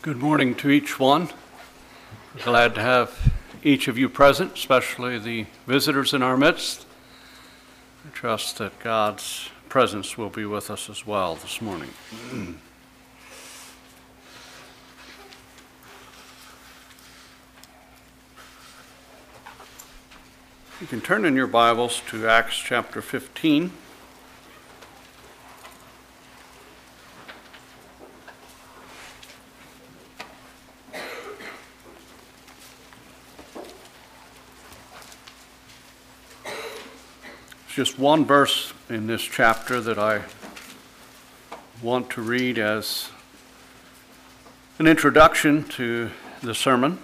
Good morning to each one. Glad to have each of you present, especially the visitors in our midst. I trust that God's presence will be with us as well this morning. You can turn in your Bibles to Acts chapter 15. Just one verse in this chapter that I want to read as an introduction to the sermon.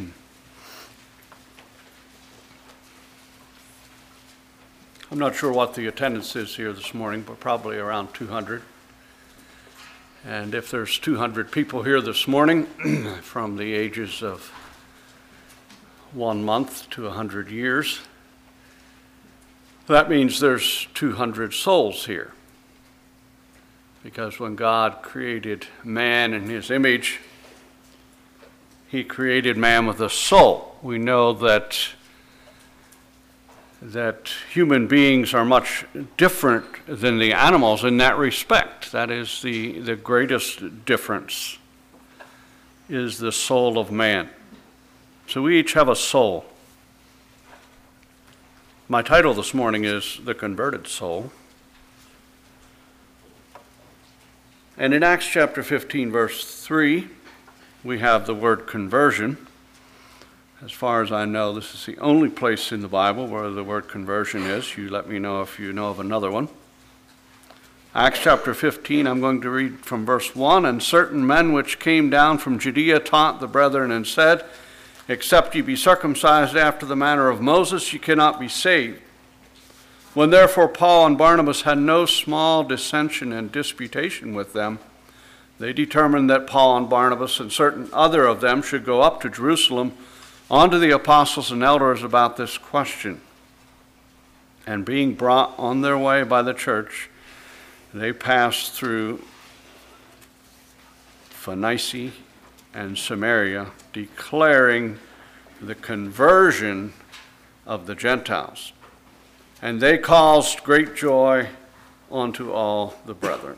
I'm not sure what the attendance is here this morning, but probably around 200. And if there's 200 people here this morning from the ages of 1 month to 100 years, that means there's 200 souls here. Because when God created man in his image, he created man with a soul. We know that human beings are much different than the animals in that respect. That is the greatest difference, is the soul of man. So we each have a soul. My title this morning is The Converted Soul. And in Acts chapter 15, verse 3, we have the word conversion. As far as I know, this is the only place in the Bible where the word conversion is. You let me know if you know of another one. Acts chapter 15, I'm going to read from verse 1. And certain men which came down from Judea taught the brethren and said, except ye be circumcised after the manner of Moses, ye cannot be saved. When therefore Paul and Barnabas had no small dissension and disputation with them, they determined that Paul and Barnabas and certain other of them should go up to Jerusalem unto the apostles and elders about this question. And being brought on their way by the church, they passed through Phoenicia and Samaria, declaring the conversion of the Gentiles. And they caused great joy unto all the brethren.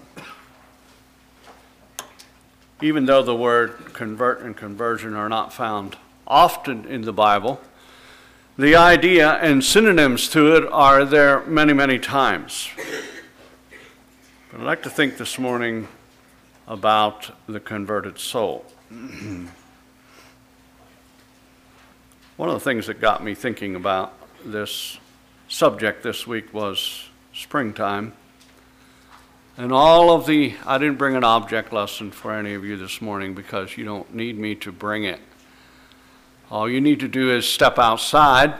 Even though the word convert and conversion are not found often in the Bible, the idea and synonyms to it are there many, many times. But I'd like to think this morning about the converted soul. One of the things that got me thinking about this subject this week was springtime. And I didn't bring an object lesson for any of you this morning because you don't need me to bring it. All you need to do is step outside,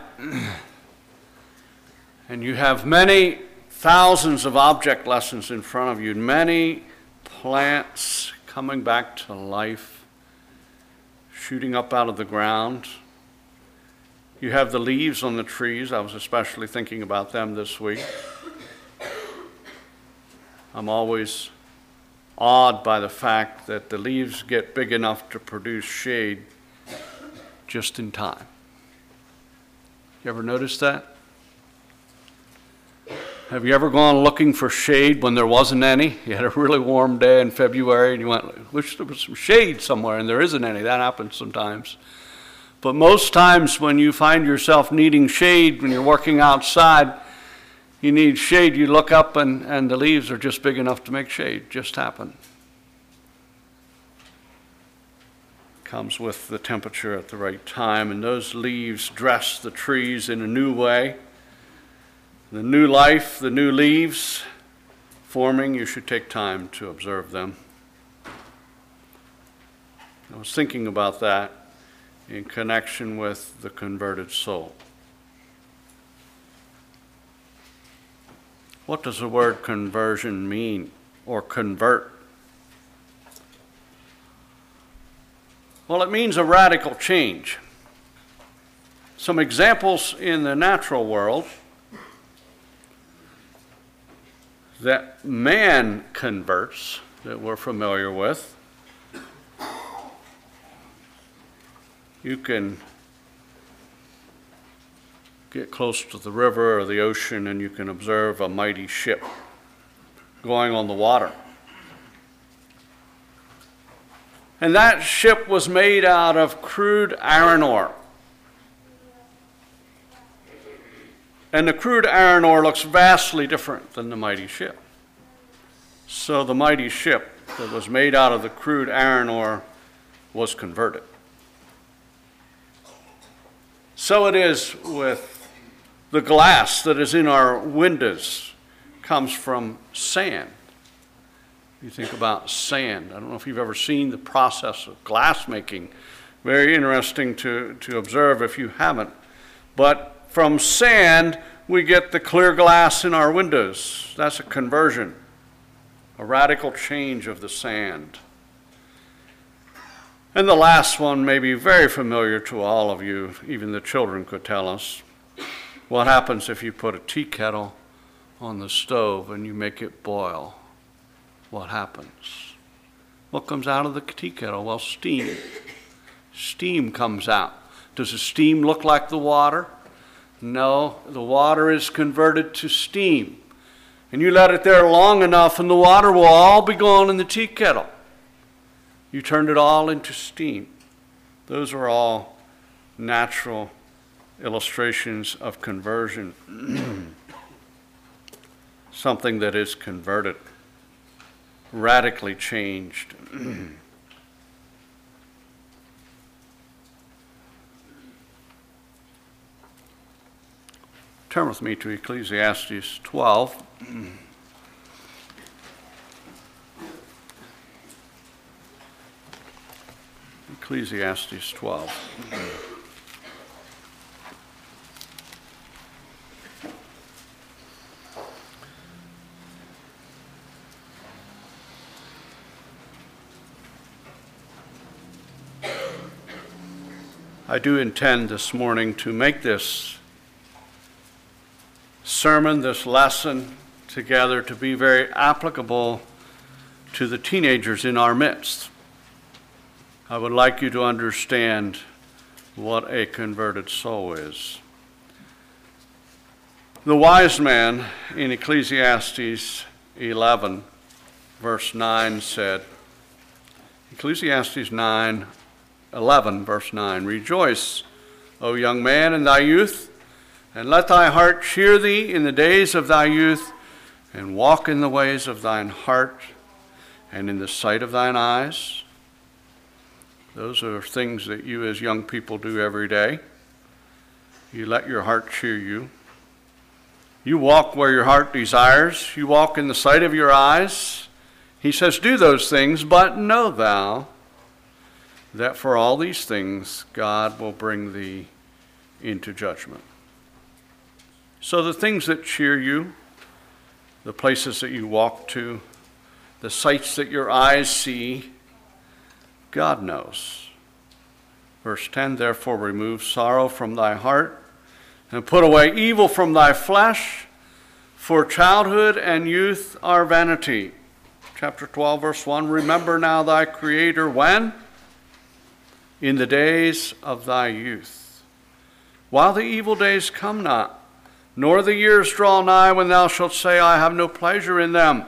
and you have many thousands of object lessons in front of you, many plants coming back to life, shooting up out of the ground. You have the leaves on the trees. I was especially thinking about them this week. I'm always awed by the fact that the leaves get big enough to produce shade just in time. You ever noticed that? Have you ever gone looking for shade when there wasn't any? You had a really warm day in February and you went, wish there was some shade somewhere, and there isn't any. That happens sometimes. But most times when you find yourself needing shade, when you're working outside, you need shade, you look up and the leaves are just big enough to make shade. Just happen. Comes with the temperature at the right time, and those leaves dress the trees in a new way. The new life, the new leaves forming, you should take time to observe them. I was thinking about that in connection with the converted soul. What does the word conversion mean, or convert? Well, it means a radical change. Some examples in the natural world that man converts, that we're familiar with, You can get close to the river or the ocean and you can observe a mighty ship going on the water. And that ship was made out of crude iron ore. And the crude iron ore looks vastly different than the mighty ship. So the mighty ship that was made out of the crude iron ore was converted. So it is with the glass that is in our windows comes from sand. You think about sand. I don't know if you've ever seen the process of glass making. Very interesting to observe if you haven't. But from sand, we get the clear glass in our windows. That's a conversion, a radical change of the sand. And the last one may be very familiar to all of you. Even the children could tell us. What happens if you put a tea kettle on the stove and you make it boil? What happens? What comes out of the tea kettle? Well, steam. Steam comes out. Does the steam look like the water? No, the water is converted to steam. And you let it there long enough and the water will all be gone in the tea kettle. You turned it all into steam. Those are all natural illustrations of conversion. Something that is converted, radically changed. Turn with me to Ecclesiastes 12. Ecclesiastes 12. I do intend this morning to make this sermon, this lesson together to be very applicable to the teenagers in our midst. I would like you to understand what a converted soul is. The wise man in Ecclesiastes 11, verse 9 said, Ecclesiastes 11, verse 9, "Rejoice, O young man, in thy youth, and let thy heart cheer thee in the days of thy youth, and walk in the ways of thine heart, and in the sight of thine eyes." Those are things that you as young people do every day. You let your heart cheer you. You walk where your heart desires. You walk in the sight of your eyes. He says, do those things, but know thou that for all these things God will bring thee into judgment. So the things that cheer you, the places that you walk to, the sights that your eyes see, God knows. Verse 10, "Therefore remove sorrow from thy heart, and put away evil from thy flesh, for childhood and youth are vanity." Chapter 12, verse 1, "Remember now thy Creator when? In the days of thy youth, while the evil days come not, nor the years draw nigh, when thou shalt say, I have no pleasure in them."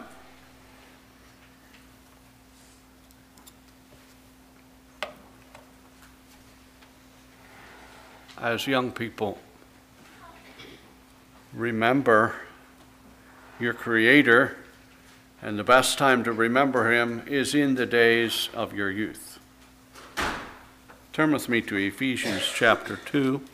As young people, remember your Creator, and the best time to remember him is in the days of your youth. Turn with me to Ephesians chapter 2.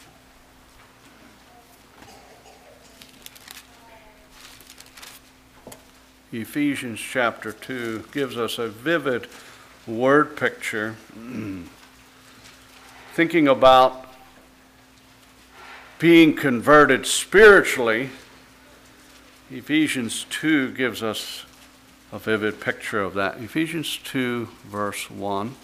Ephesians chapter 2 gives us a vivid word picture. Thinking about being converted spiritually, Ephesians 2 gives us a vivid picture of that. Ephesians 2, verse 1.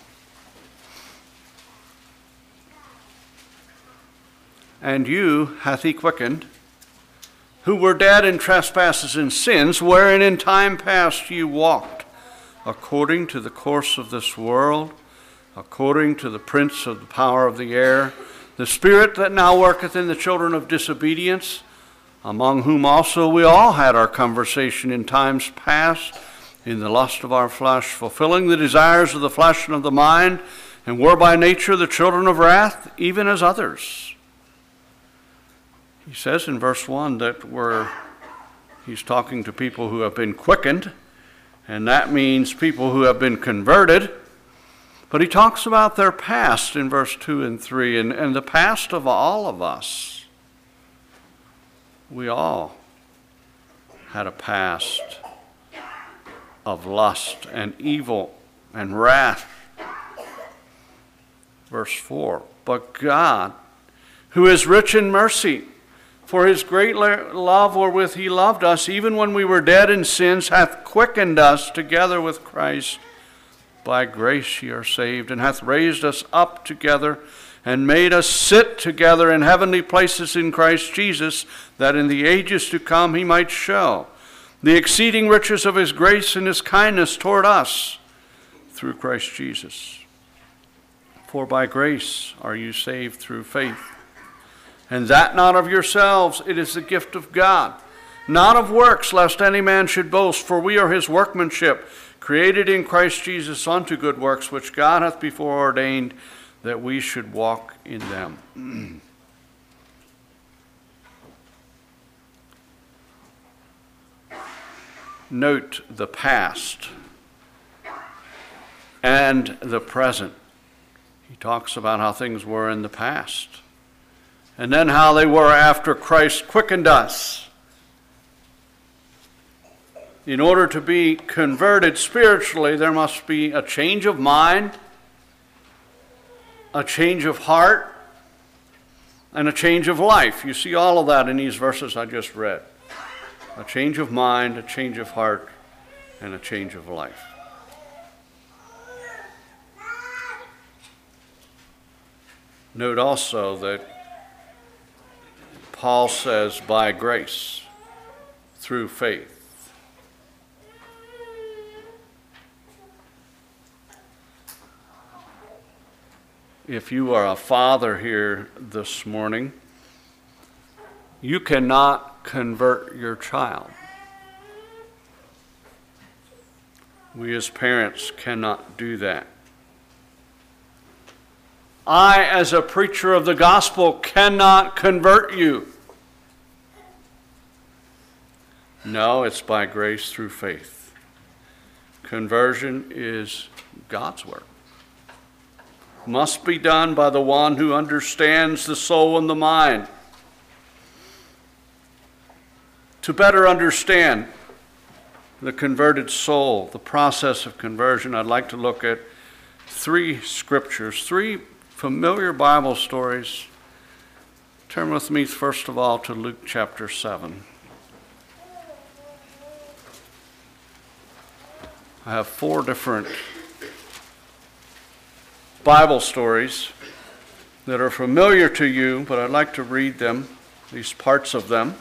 "And you hath he quickened, who were dead in trespasses and sins, wherein in time past ye walked, according to the course of this world, according to the prince of the power of the air, the spirit that now worketh in the children of disobedience, among whom also we all had our conversation in times past, in the lust of our flesh, fulfilling the desires of the flesh and of the mind, and were by nature the children of wrath, even as others. He says in verse 1 that he's talking to people who have been quickened, and that means people who have been converted. But he talks about their past in verse 2 and 3, and the past of all of us. We all had a past of lust and evil and wrath. Verse 4, but God, who is rich in mercy, for his great love wherewith he loved us, even when we were dead in sins, hath quickened us together with Christ. By grace ye are saved, and hath raised us up together, and made us sit together in heavenly places in Christ Jesus, that in the ages to come he might show the exceeding riches of his grace and his kindness toward us through Christ Jesus. For by grace are you saved through faith, and that not of yourselves, it is the gift of God, not of works, lest any man should boast. For we are his workmanship, created in Christ Jesus unto good works, which God hath before ordained that we should walk in them. Note the past and the present. He talks about how things were in the past, and then how they were after Christ quickened us. In order to be converted spiritually, there must be a change of mind, a change of heart, and a change of life. You see all of that in these verses I just read. A change of mind, a change of heart, and a change of life. Note also that Paul says, by grace, through faith. If you are a father here this morning, you cannot convert your child. We as parents cannot do that. I, as a preacher of the gospel, cannot convert you. No, it's by grace through faith. Conversion is God's work. Must be done by the one who understands the soul and the mind. To better understand the converted soul, the process of conversion, I'd like to look at three scriptures, three familiar Bible stories. Turn with me first of all to Luke chapter 7. I have four different Bible stories that are familiar to you, but I'd like to read them, these parts of them.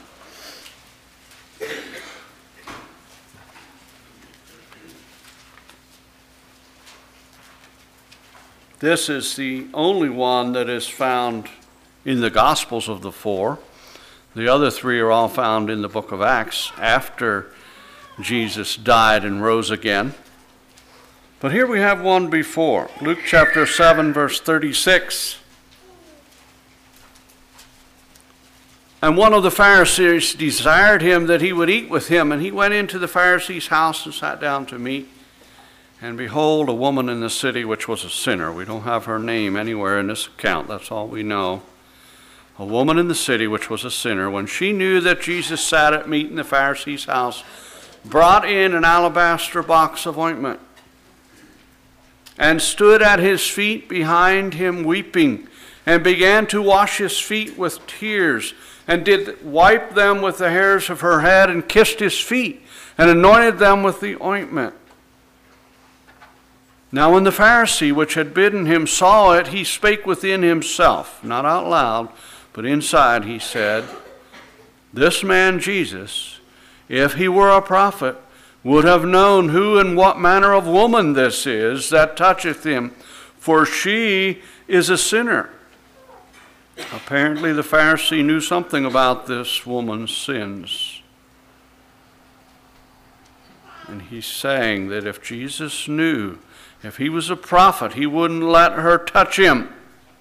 This is the only one that is found in the Gospels of the four. The other three are all found in the book of Acts after Jesus died and rose again. But here we have one before. Luke chapter 7, verse 36. And one of the Pharisees desired him that he would eat with him, and he went into the Pharisee's house and sat down to meat. And behold, a woman in the city which was a sinner. We don't have her name anywhere in this account. That's all we know. A woman in the city which was a sinner, when she knew that Jesus sat at meat in the Pharisee's house, brought in an alabaster box of ointment, and stood at his feet behind him weeping, and began to wash his feet with tears, and did wipe them with the hairs of her head, and kissed his feet, and anointed them with the ointment. Now when the Pharisee which had bidden him saw it, he spake within himself, not out loud, but inside he said, This man Jesus, if he were a prophet, would have known who and what manner of woman this is that toucheth him, for she is a sinner." Apparently the Pharisee knew something about this woman's sins. And he's saying that if Jesus knew, if he was a prophet, he wouldn't let her touch him.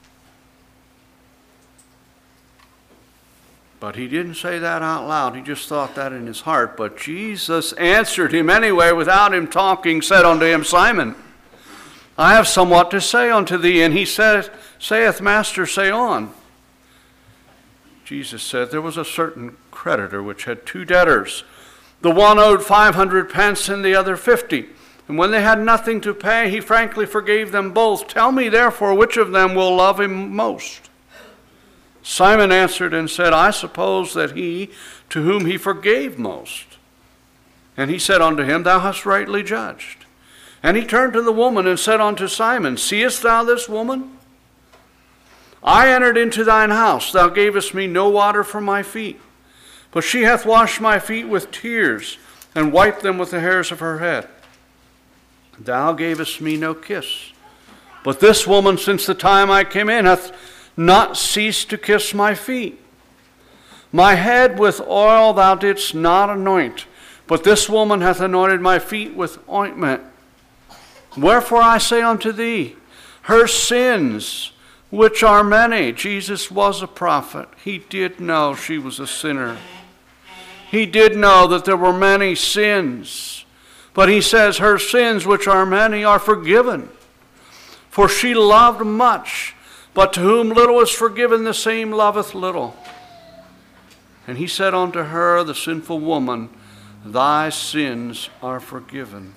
But he didn't say that out loud. He just thought that in his heart. But Jesus answered him anyway without him talking, said unto him, "Simon, I have somewhat to say unto thee." And he saith, "Master, say on." Jesus said, "There was a certain creditor which had 2 debtors. The one owed 500 pence and the other 50. And when they had nothing to pay, he frankly forgave them both. Tell me therefore, which of them will love him most?" Simon answered and said, "I suppose that he to whom he forgave most." And he said unto him, "Thou hast rightly judged." And he turned to the woman and said unto Simon, "Seest thou this woman? I entered into thine house. Thou gavest me no water for my feet, but she hath washed my feet with tears and wiped them with the hairs of her head. Thou gavest me no kiss, but this woman, since the time I came in, hath not ceased to kiss my feet. My head with oil thou didst not anoint, but this woman hath anointed my feet with ointment. Wherefore I say unto thee, her sins, which are many." Jesus was a prophet. He did know she was a sinner. He did know that there were many sins. But he says, her sins, which are many, are forgiven. For she loved much, but to whom little is forgiven, the same loveth little. And he said unto her, the sinful woman, "Thy sins are forgiven."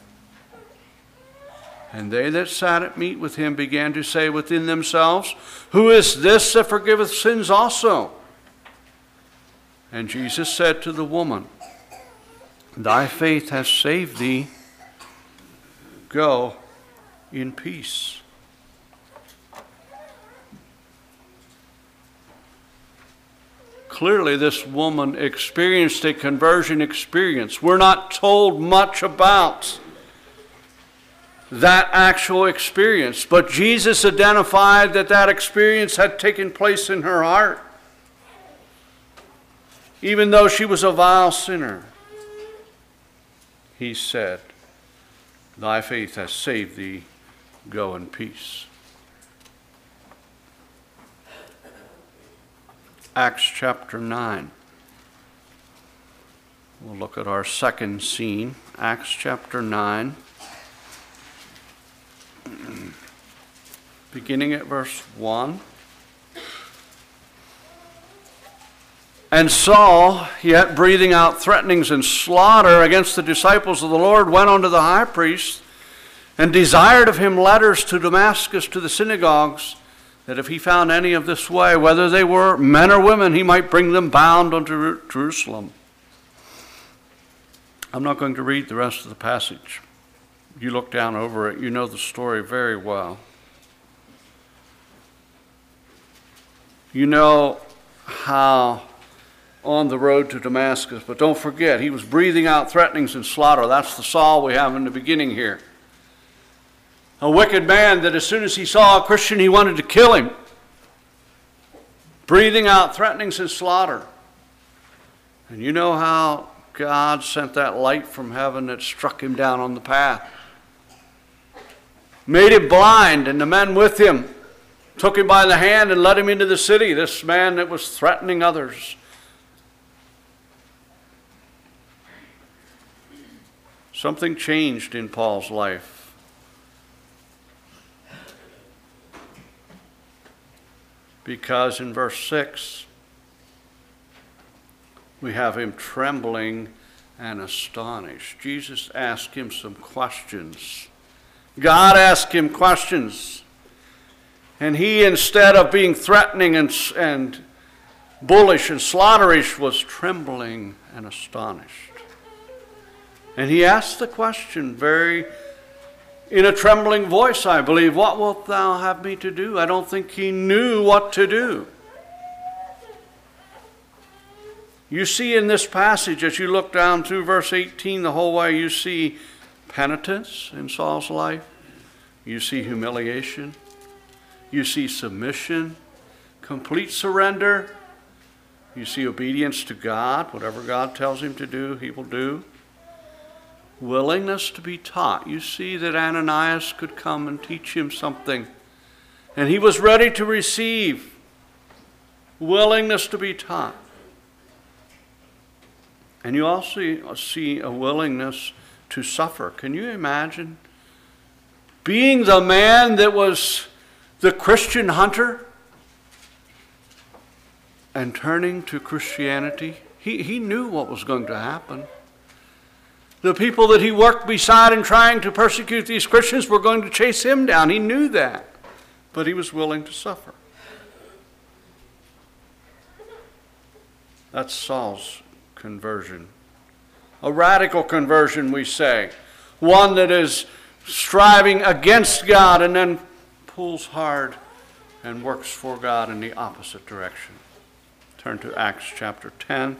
And they that sat at meat with him began to say within themselves, "Who is this that forgiveth sins also?" And Jesus said to the woman, "Thy faith has saved thee. Go in peace." Clearly, this woman experienced a conversion experience. We're not told much about that actual experience, but Jesus identified that that experience had taken place in her heart. Even though she was a vile sinner, he said, "Thy faith has saved thee. Go in peace." Acts chapter 9. We'll look at our second scene. Acts chapter 9. Beginning at verse 1. And Saul, yet breathing out threatenings and slaughter against the disciples of the Lord, went unto the high priest and desired of him letters to Damascus to the synagogues, that if he found any of this way, whether they were men or women, he might bring them bound unto Jerusalem. I'm not going to read the rest of the passage. You look down over it, you know the story very well. You know how on the road to Damascus, but don't forget, he was breathing out threatenings and slaughter. That's the Saul we have in the beginning here. A wicked man that as soon as he saw a Christian, he wanted to kill him. Breathing out threatenings and slaughter. And you know how God sent that light from heaven that struck him down on the path. Made him blind, and the men with him took him by the hand and led him into the city, this man that was threatening others. Something changed in Paul's life. Because in verse 6, we have him trembling and astonished. Jesus asked him some questions. God asked him questions. And he, instead of being threatening and bullish and slaughterish, was trembling and astonished. And he asked the question in a trembling voice, I believe, "What wilt thou have me to do?" I don't think he knew what to do. You see in this passage, as you look down through verse 18 the whole way, you see penitence in Saul's life. You see humiliation. You see submission, complete surrender. You see obedience to God. Whatever God tells him to do, he will do. Willingness to be taught. You see that Ananias could come and teach him something, and he was ready to receive. Willingness to be taught. And you also see a willingness to suffer. Can you imagine being the man that was the Christian hunter and turning to Christianity? He knew what was going to happen. The people that he worked beside and trying to persecute these Christians were going to chase him down. He knew that, but he was willing to suffer. That's Saul's conversion. A radical conversion, we say. One that is striving against God and then pulls hard and works for God in the opposite direction. Turn to Acts chapter 10.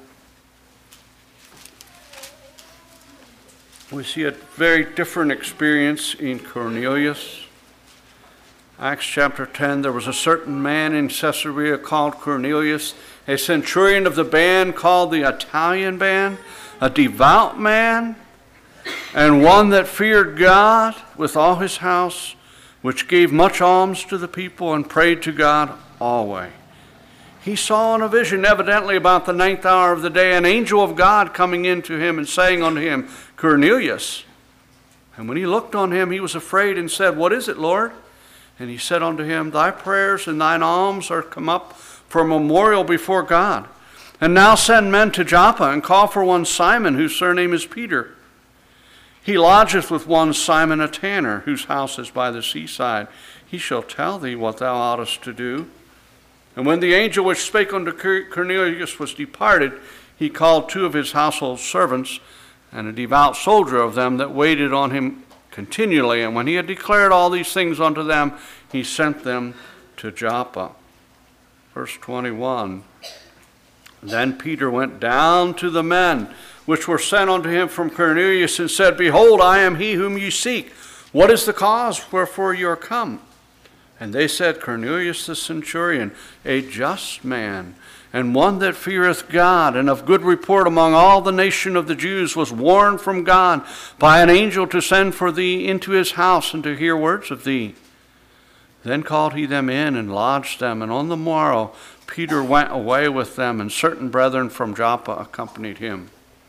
We see a very different experience in Cornelius. Acts chapter 10, there was a certain man in Caesarea called Cornelius, a centurion of the band called the Italian band, a devout man, and one that feared God with all his house, which gave much alms to the people and prayed to God always. He saw in a vision, evidently about the 9th hour of the day, an angel of God coming in to him and saying unto him, Cornelius. And when he looked on him, he was afraid and said, What is it, Lord? And he said unto him, Thy prayers and thine alms are come up for a memorial before God. And now send men to Joppa, and call for one Simon, whose surname is Peter. He lodgeth with one Simon a tanner, whose house is by the seaside. He shall tell thee what thou oughtest to do. And when the angel which spake unto Cornelius was departed, he called 2 of his household servants, and a devout soldier of them that waited on him continually. And when he had declared all these things unto them, he sent them to Joppa. Verse 21. Then Peter went down to the men which were sent unto him from Cornelius, and said, Behold, I am he whom ye seek. What is the cause wherefore you are come? And they said, Cornelius the centurion, a just man, and one that feareth God, and of good report among all the nation of the Jews, was warned from God by an angel to send for thee into his house, and to hear words of thee. Then called he them in, and lodged them, and on the morrow Peter went away with them, and certain brethren from Joppa accompanied him.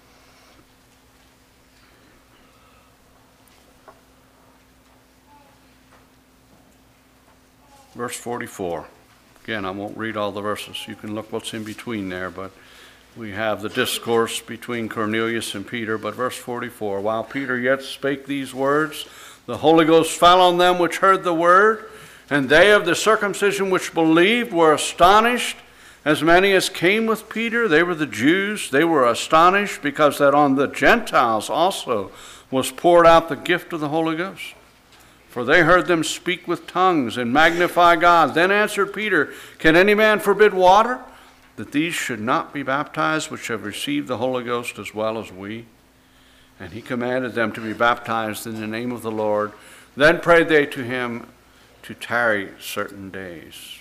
Verse 44. Again, I won't read all the verses. You can look what's in between there, but we have the discourse between Cornelius and Peter. But verse 44, While Peter yet spake these words, the Holy Ghost fell on them which heard the word, and they of the circumcision which believed were astonished, as many as came with Peter. They were the Jews. They were astonished, because that on the Gentiles also was poured out the gift of the Holy Ghost. For they heard them speak with tongues and magnify God. Then answered Peter, Can any man forbid water, that these should not be baptized, which have received the Holy Ghost as well as we? And he commanded them to be baptized in the name of the Lord. Then prayed they to him to tarry certain days.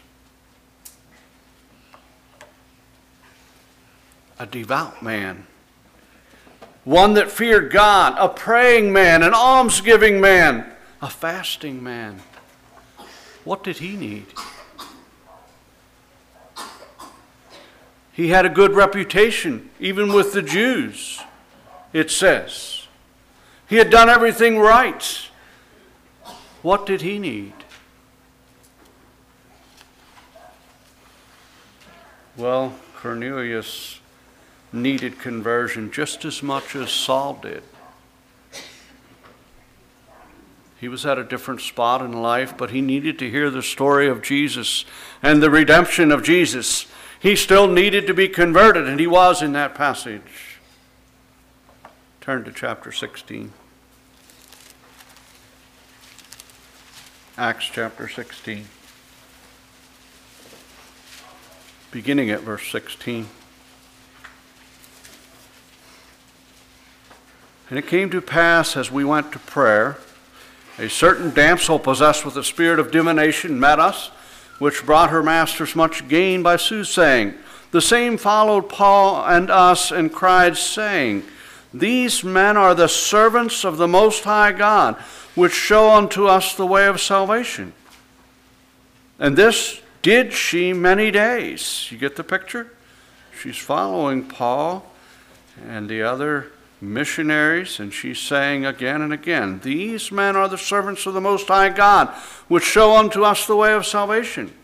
A devout man, one that feared God, a praying man, an almsgiving man, a fasting man. What did he need? He had a good reputation, even with the Jews, it says. He had done everything right. What did he need? Well, Cornelius needed conversion just as much as Saul did. He was at a different spot in life, but he needed to hear the story of Jesus and the redemption of Jesus. He still needed to be converted, and he was in that passage. Turn to chapter 16. Acts chapter 16. Beginning at verse 16. And it came to pass, as we went to prayer, a certain damsel possessed with the spirit of divination met us, which brought her masters much gain by soothsaying. The same followed Paul and us and cried, saying, These men are the servants of the Most High God, which show unto us the way of salvation. And this did she many days. You get the picture? She's following Paul and the other missionaries, and she's saying again and again, These men are the servants of the Most High God, which show unto us the way of salvation.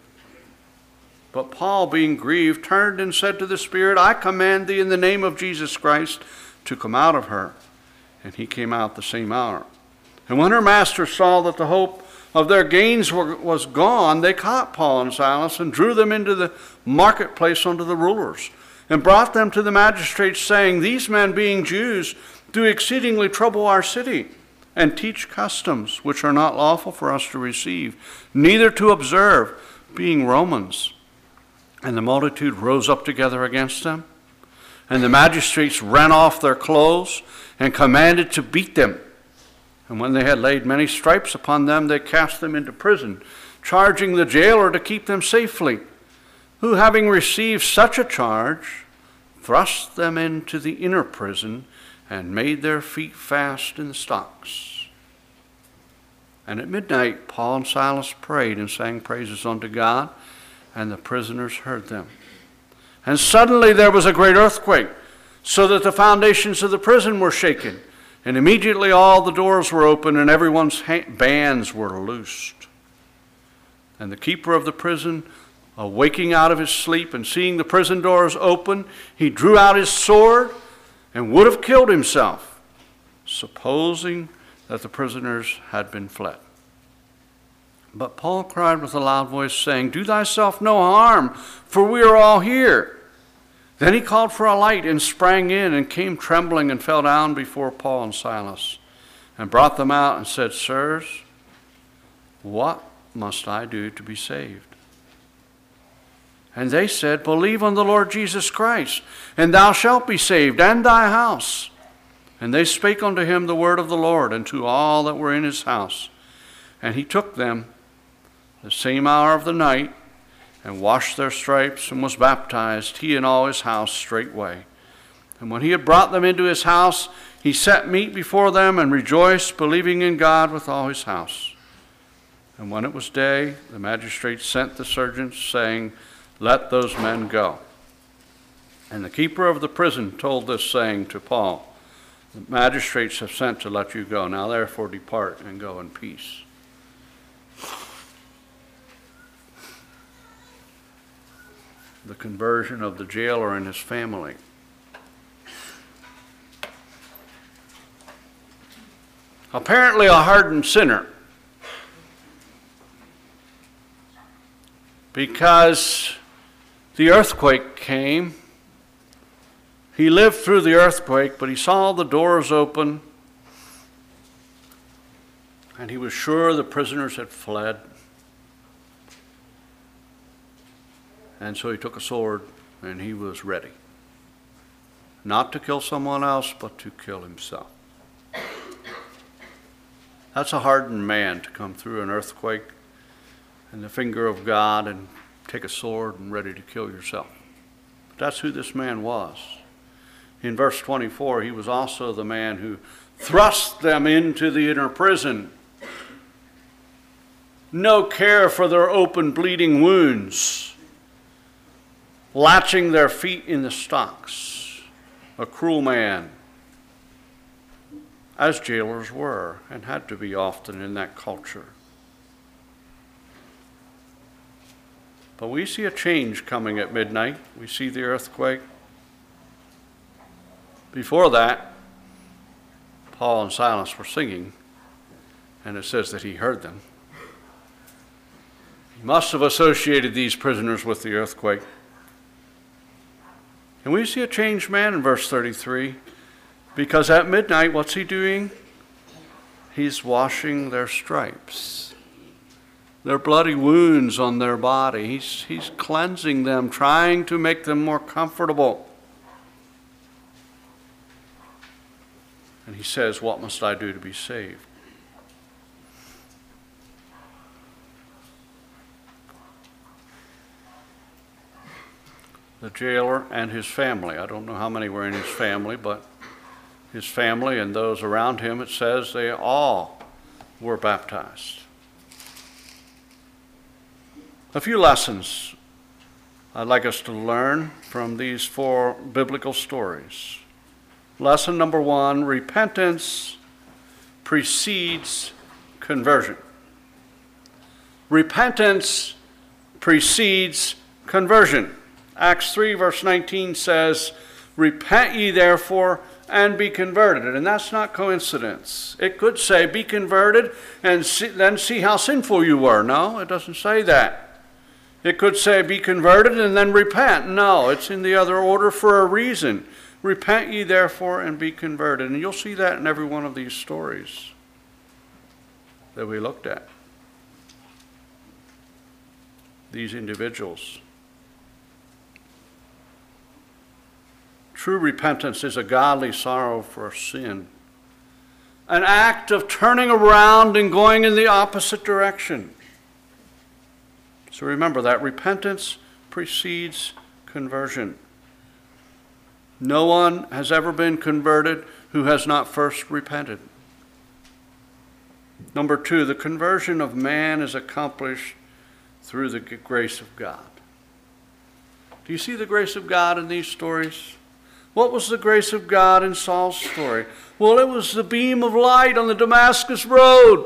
But Paul, being grieved, turned and said to the Spirit, I command thee in the name of Jesus Christ to come out of her. And he came out the same hour. And when her masters saw that the hope of their gains was gone, they caught Paul and Silas and drew them into the marketplace unto the rulers, and brought them to the magistrates, saying, These men, being Jews, do exceedingly trouble our city, and teach customs which are not lawful for us to receive, neither to observe, being Romans. And the multitude rose up together against them, and the magistrates rent off their clothes, and commanded to beat them. And when they had laid many stripes upon them, they cast them into prison, charging the jailer to keep them safely, who, having received such a charge, thrust them into the inner prison, and made their feet fast in the stocks. And at midnight Paul and Silas prayed and sang praises unto God, and the prisoners heard them. And suddenly there was a great earthquake, so that the foundations of the prison were shaken. And immediately all the doors were opened, and everyone's bands were loosed. And the keeper of the prison, awaking out of his sleep and seeing the prison doors open, he drew out his sword and would have killed himself, supposing that the prisoners had been fled. But Paul cried with a loud voice, saying, Do thyself no harm, for we are all here. Then he called for a light and sprang in and came trembling and fell down before Paul and Silas and brought them out and said, Sirs, what must I do to be saved? And they said, Believe on the Lord Jesus Christ, and thou shalt be saved, and thy house. And they spake unto him the word of the Lord, and to all that were in his house. And he took them the same hour of the night, and washed their stripes, and was baptized, he and all his house straightway. And when he had brought them into his house, he set meat before them, and rejoiced, believing in God with all his house. And when it was day, the magistrates sent the sergeants, saying, Let those men go. And the keeper of the prison told this saying to Paul, The magistrates have sent to let you go. Now therefore depart and go in peace. The conversion of the jailer and his family. Apparently a hardened sinner, because the earthquake came. He lived through the earthquake, but he saw the doors open, and he was sure the prisoners had fled. And so he took a sword, and he was ready. Not to kill someone else, but to kill himself. That's a hardened man to come through an earthquake and the finger of God and take a sword and ready to kill yourself. But that's who this man was. In verse 24, he was also the man who thrust them into the inner prison. No care for their open bleeding wounds, latching their feet in the stocks. A cruel man, as jailers were and had to be often in that culture. But we see a change coming at midnight. We see the earthquake. Before that, Paul and Silas were singing, and it says that he heard them. He must have associated these prisoners with the earthquake. And we see a changed man in verse 33, because at midnight, what's he doing? He's washing their stripes, their bloody wounds on their body. He's cleansing them, trying to make them more comfortable. And he says, What must I do to be saved? the jailer and his family. I don't know how many were in his family, but his family and those around him, it says they all were baptized. A few lessons I'd like us to learn from these 4 biblical stories. Lesson number 1, repentance precedes conversion. Repentance precedes conversion. Acts 3 verse 19 says, "Repent ye therefore and be converted." And that's not coincidence. It could say, be converted and then see how sinful you were. No, it doesn't say that. It could say, be converted and then repent. No, it's in the other order for a reason. Repent ye therefore and be converted. And you'll see that in every one of these stories that we looked at. These individuals. True repentance is a godly sorrow for sin, an act of turning around and going in the opposite direction. So remember that repentance precedes conversion. No one has ever been converted who has not first repented. Number 2, the conversion of man is accomplished through the grace of God. Do you see the grace of God in these stories? What was the grace of God in Saul's story? Well, it was the beam of light on the Damascus road.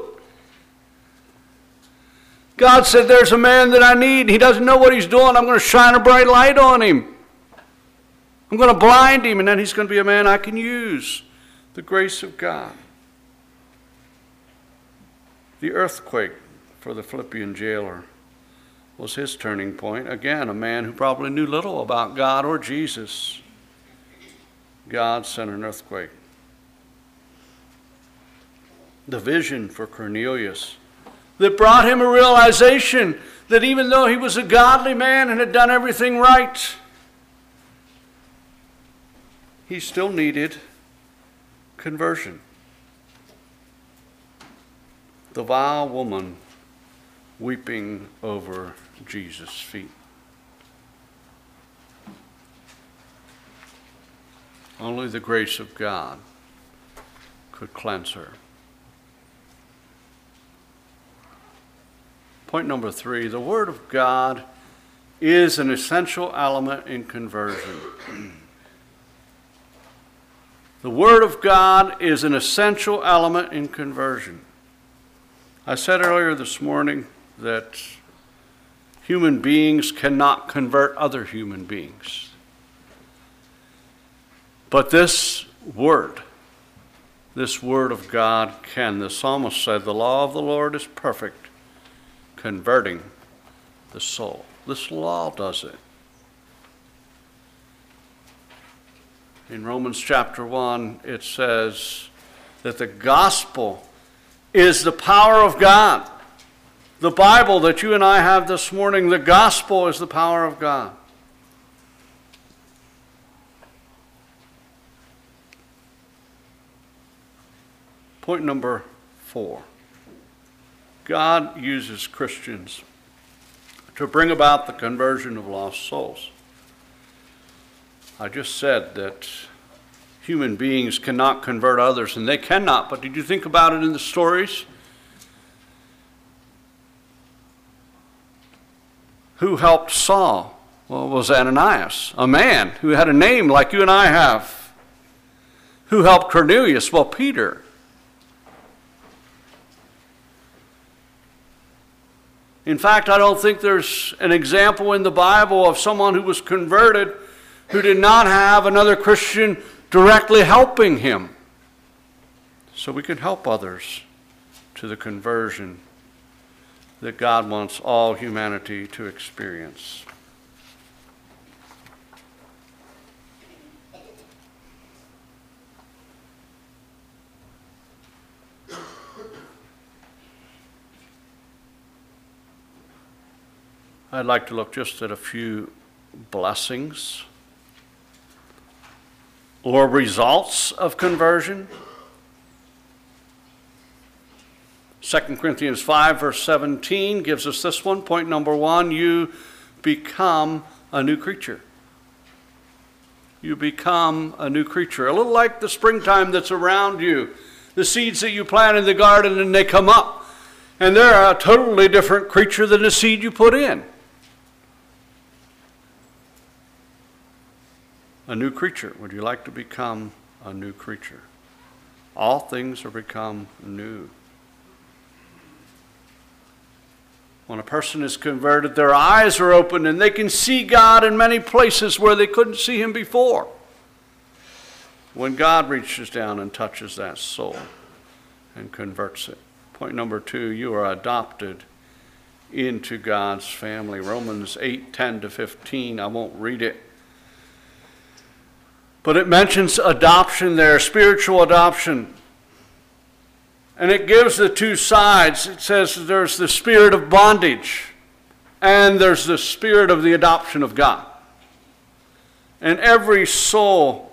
God said, there's a man that I need. He doesn't know what he's doing. I'm going to shine a bright light on him. I'm going to blind him, and then he's going to be a man I can use. The grace of God. The earthquake for the Philippian jailer was his turning point. Again, a man who probably knew little about God or Jesus. God sent an earthquake. The vision for Cornelius that brought him a realization that even though he was a godly man and had done everything right, he still needed conversion. The vile woman weeping over Jesus' feet. Only the grace of God could cleanse her. Point number 3, the Word of God is an essential element in conversion. The Word of God is an essential element in conversion. I said earlier this morning that human beings cannot convert other human beings. But this Word of God can. The psalmist said, the law of the Lord is perfect, converting the soul. This law does it. In Romans chapter 1, it says that the gospel is the power of God. The Bible that you and I have this morning, the gospel is the power of God. Point number 4. God uses Christians to bring about the conversion of lost souls. I just said that human beings cannot convert others, and they cannot, but did you think about it in the stories? Who helped Saul? Well, it was Ananias, a man who had a name like you and I have. Who helped Cornelius? Well, Peter. In fact, I don't think there's an example in the Bible of someone who was converted who did not have another Christian directly helping him. So we can help others to the conversion that God wants all humanity to experience. I'd like to look just at a few blessings or results of conversion. 2 Corinthians 5 verse 17 gives us this one. Point number 1, you become a new creature. you become a new creature. A little like the springtime that's around you. The seeds that you plant in the garden and they come up. And they're a totally different creature than the seed you put in. A new creature. Would you like to become a new creature? All things are become new. When a person is converted, their eyes are opened and they can see God in many places where they couldn't see him before. When God reaches down and touches that soul and converts it. Point number 2, you are adopted into God's family. Romans 8:10-15, I won't read it. But it mentions adoption there, spiritual adoption. And it gives the two sides. It says there's the spirit of bondage and there's the spirit of the adoption of God. And every soul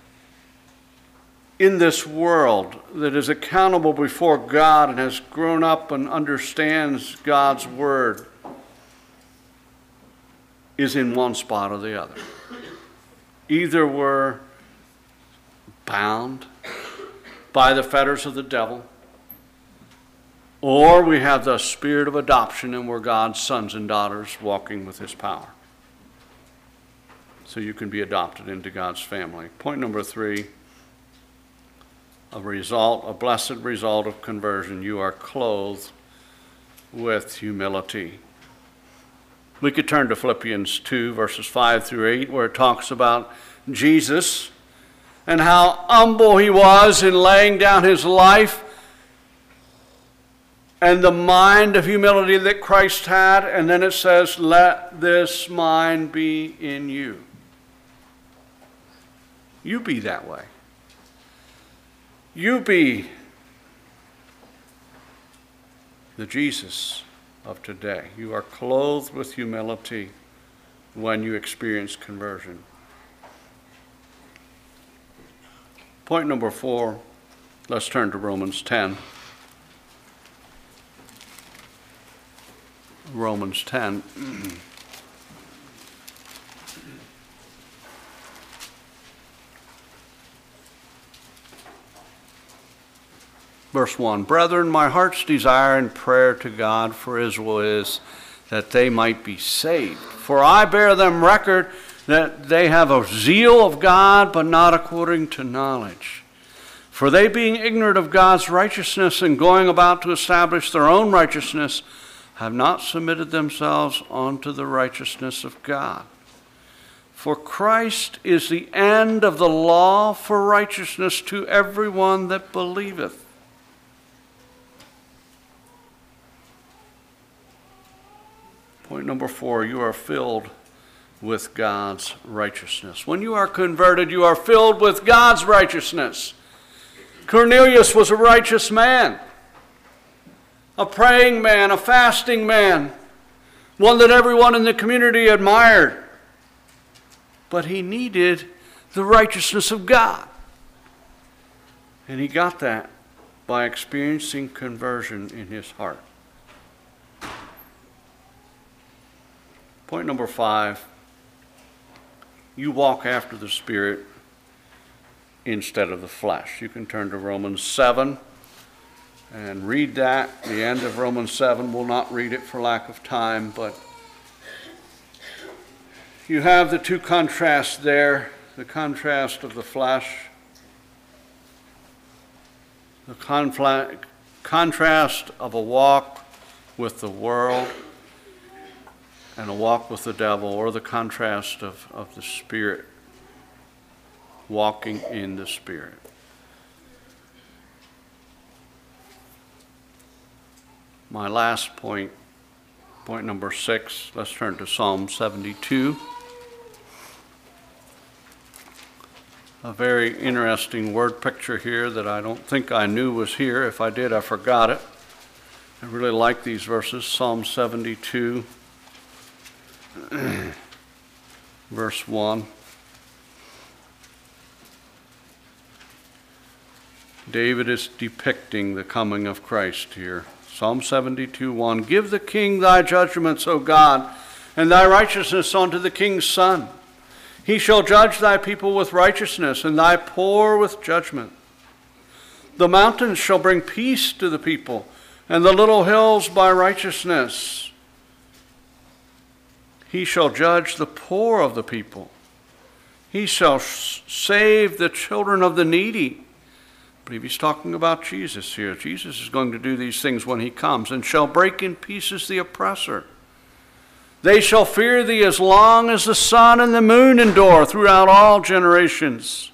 in this world that is accountable before God and has grown up and understands God's word is in one spot or the other. Either we're bound by the fetters of the devil, or we have the spirit of adoption and we're God's sons and daughters walking with his power. So you can be adopted into God's family. Point number 3, a blessed result of conversion. You are clothed with humility. We could turn to Philippians 2, verses 5-8, where it talks about Jesus and how humble he was in laying down his life and the mind of humility that Christ had. And then it says, let this mind be in you. You be that way. You be the Jesus of today. You are clothed with humility when you experience conversion. Point number 4, let's turn to Romans 10. Romans 10. Verse 1, brethren, my heart's desire and prayer to God for Israel is that they might be saved. For I bear them record that they have a zeal of God, but not according to knowledge. For they, being ignorant of God's righteousness and going about to establish their own righteousness, have not submitted themselves unto the righteousness of God. For Christ is the end of the law for righteousness to everyone that believeth. Point number 4, you are filled with God's righteousness. When you are converted, you are filled with God's righteousness. Cornelius was a righteous man, a praying man, a fasting man, one that everyone in the community admired. But he needed the righteousness of God. And he got that by experiencing conversion in his heart. Point number 5, you walk after the Spirit instead of the flesh. You can turn to Romans 7 and read that. The end of Romans 7, we'll not read it for lack of time, but you have the two contrasts there, the contrast of the flesh, the contrast of a walk with the world, and a walk with the devil, or the contrast of the Spirit, walking in the Spirit. My last point, point number 6, let's turn to Psalm 72. A very interesting word picture here that I don't think I knew was here. If I did, I forgot it. I really like these verses. Psalm 72. Verse 1. David is depicting the coming of Christ here. Psalm 72:1. Give the king thy judgments, O God, and thy righteousness unto the king's son. He shall judge thy people with righteousness, and thy poor with judgment. The mountains shall bring peace to the people, and the little hills by righteousness. He shall judge the poor of the people. He shall save the children of the needy. I believe he's talking about Jesus here. Jesus is going to do these things when he comes, and shall break in pieces the oppressor. They shall fear thee as long as the sun and the moon endure throughout all generations.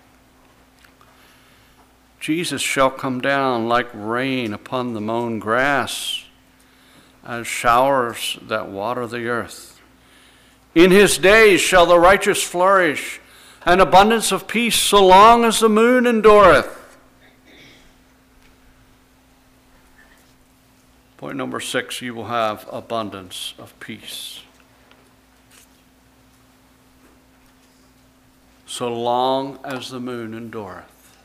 Jesus shall come down like rain upon the mown grass, as showers that water the earth. In his days shall the righteous flourish, and abundance of peace so long as the moon endureth. Point number 6, you will have abundance of peace. So long as the moon endureth.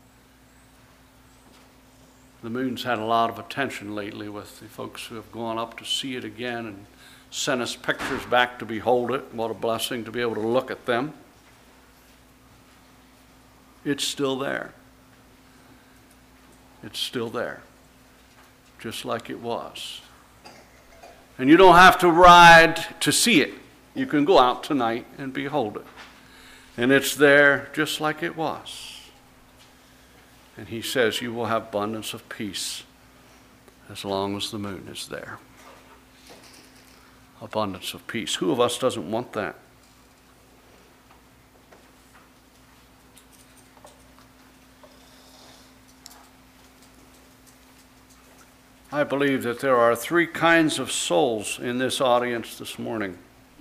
The moon's had a lot of attention lately with the folks who have gone up to see it again and sent us pictures back to behold it. What a blessing to be able to look at them. It's still there. It's still there. Just like it was. And you don't have to ride to see it. You can go out tonight and behold it. And it's there just like it was. And he says you will have abundance of peace as long as the moon is there. Abundance of peace. Who of us doesn't want that? I believe that there are 3 kinds of souls in this audience this morning.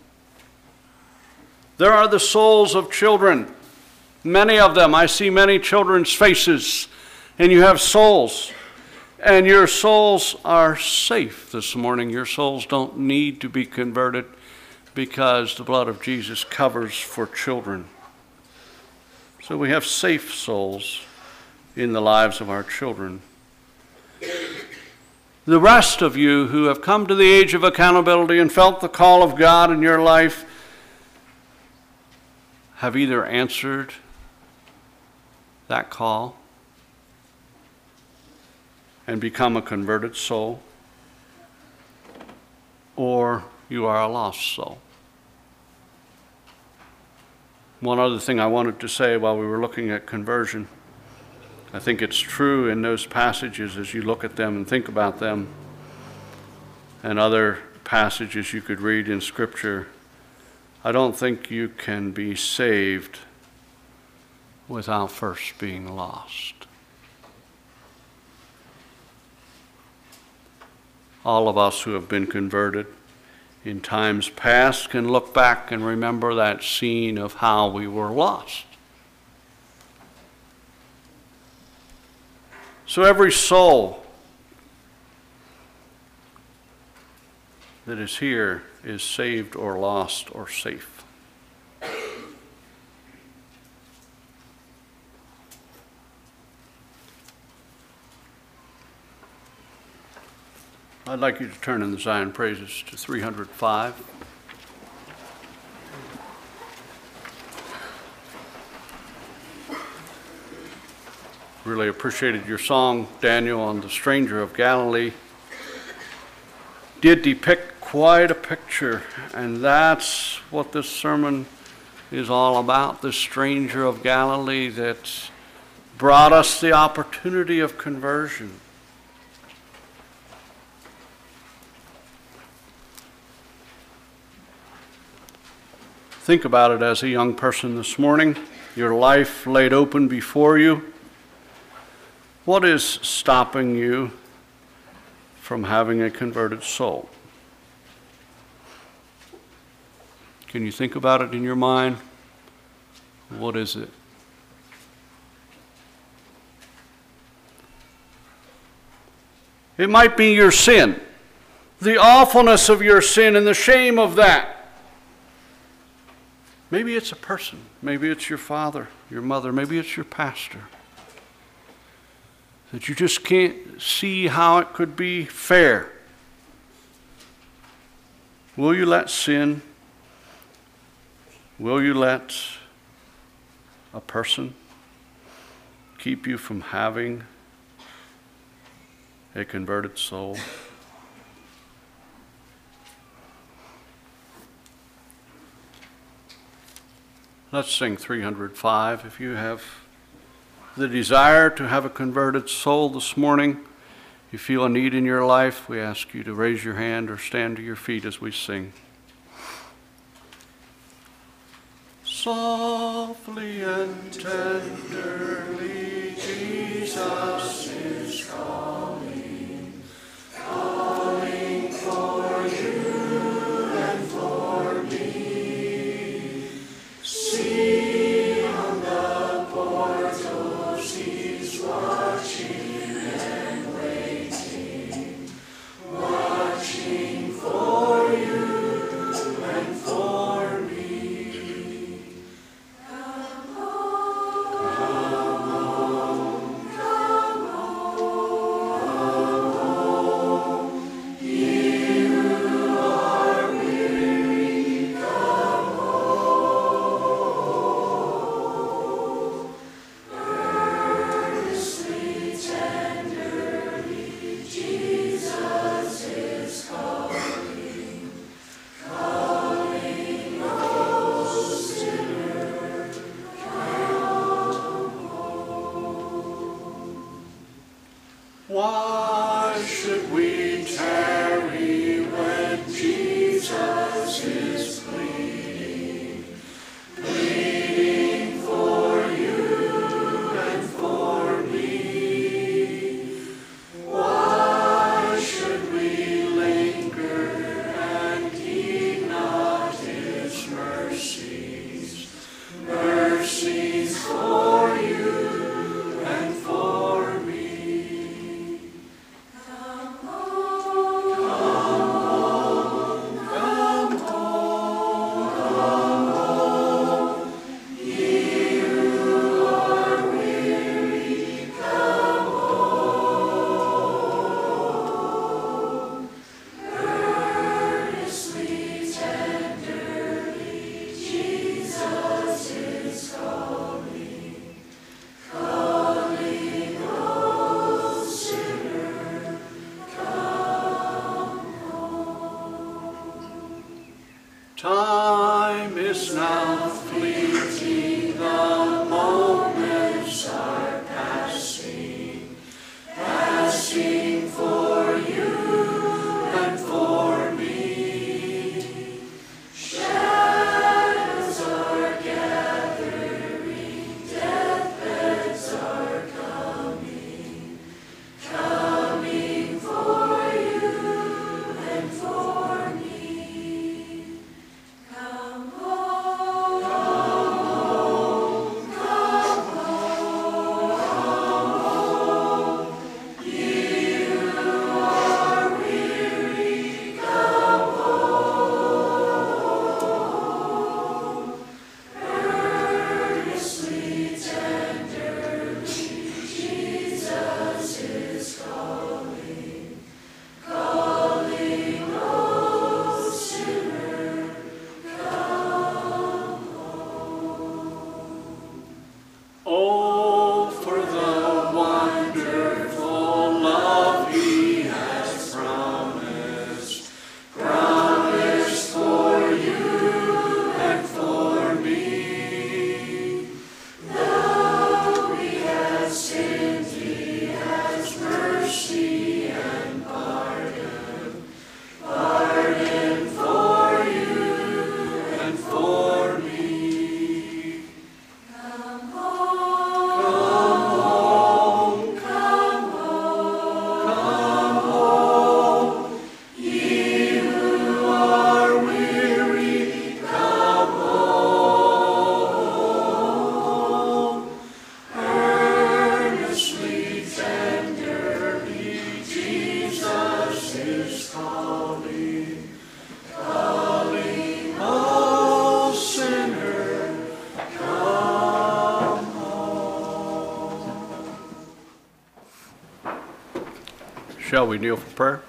There are the souls of children. Many of them. I see many children's faces. And you have souls. And your souls are safe this morning. Your souls don't need to be converted because the blood of Jesus covers for children. So we have safe souls in the lives of our children. The rest of you who have come to the age of accountability and felt the call of God in your life have either answered that call and become a converted soul, or you are a lost soul. One other thing I wanted to say while we were looking at conversion, I think it's true in those passages as you look at them and think about them, and other passages you could read in Scripture. I don't think you can be saved without first being lost. All of us who have been converted in times past can look back and remember that scene of how we were lost. So every soul that is here is saved or lost or safe. I'd like you to turn in the Zion Praises to 305. Really appreciated your song, Daniel, on the Stranger of Galilee. Did depict quite a picture, and that's what this sermon is all about, the Stranger of Galilee that brought us the opportunity of conversion. Think about it as a young person this morning, your life laid open before you. What is stopping you from having a converted soul? Can you think about it in your mind? What is it? It might be your sin, the awfulness of your sin and the shame of that. Maybe it's a person. Maybe it's your father, your mother. Maybe it's your pastor. That you just can't see how it could be fair. Will you let sin Will you let a person keep you from having a converted soul? Let's sing 305. If you have the desire to have a converted soul this morning, you feel a need in your life, we ask you to raise your hand or stand to your feet as we sing. Softly and tenderly, Jesus is calling, calling for you and for me. See on the portals, he's watching and waiting, watching for you and for me. Why should we tarry when Jesus is pleading, pleading for you and for me? Why should we linger and heed not his mercies, mercies for you and for me? Time is now fleeting, the moments are passing, passing for you and for me. Shadows are gathering, deathbeds are coming, coming for you and for me. Oh, for the wonderful love he has promised, promised for you and for me. Though he has sinned, he has mercy and pardon, pardon for you and for me. Shall we kneel for prayer?